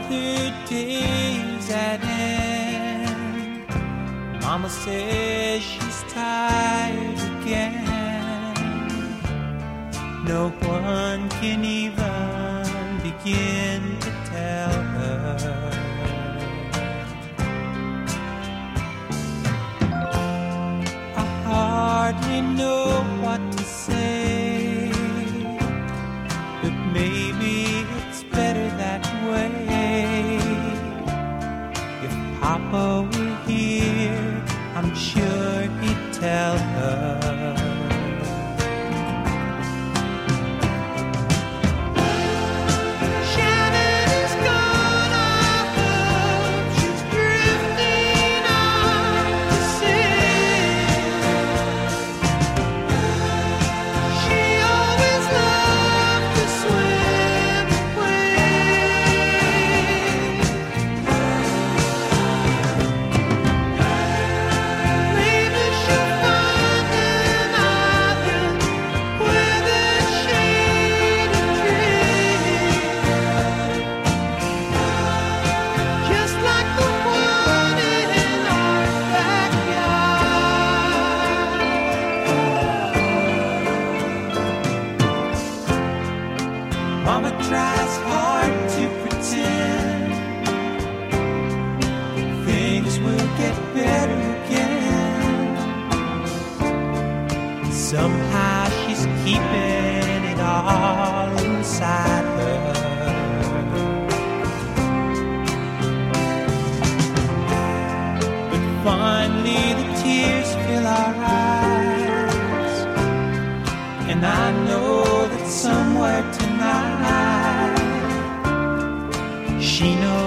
another day's at end. Mama says she's tired again. No one can even begin to tell her. I hardly know what to say, but maybe it's better that way. If Papa were here, I'm sure he'd tell her. Mama tries hard to pretend things will get better again. Somehow she's keeping it all inside her. But finally the tears fill our eyes, and I know that somewhere tonight she knows